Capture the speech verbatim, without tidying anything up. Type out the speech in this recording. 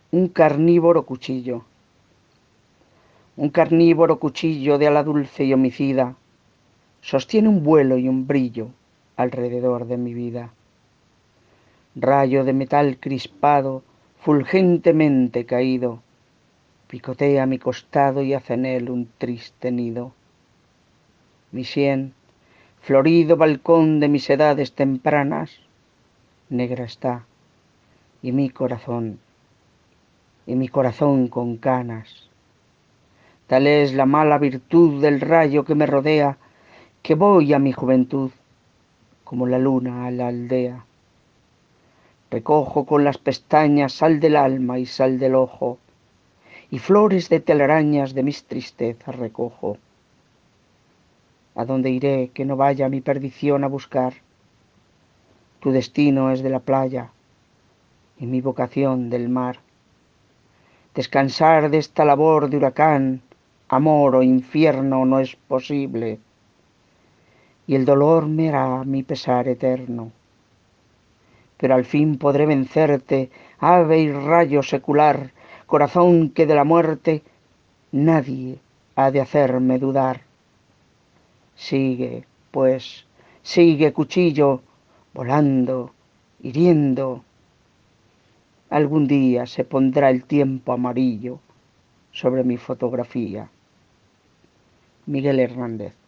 Un carnívoro cuchillo. Un carnívoro cuchillo de ala dulce y homicida sostiene un vuelo y un brillo alrededor de mi vida. Rayo de metal crispado, fulgentemente caído, picotea mi costado y hace en él un triste nido. Mi sien, florido balcón de mis edades tempranas, negra está, y mi corazón, y mi corazón con canas. Tal es la mala virtud del rayo que me rodea, que voy a mi juventud como la luna a la aldea. Recojo con las pestañas sal del alma y sal del ojo, y flores de telarañas de mis tristezas recojo. ¿A dónde iré que no vaya mi perdición a buscar? Tu destino es de la playa y mi vocación del mar. Descansar de esta labor de huracán, amor o infierno no es posible, y el dolor me hará mi pesar eterno. Pero al fin podré vencerte, ave y rayo secular, corazón que de la muerte nadie ha de hacerme dudar. Sigue, pues, sigue, cuchillo, volando, hiriendo. Algún día se pondrá el tiempo amarillo sobre mi fotografía. Miguel Hernández.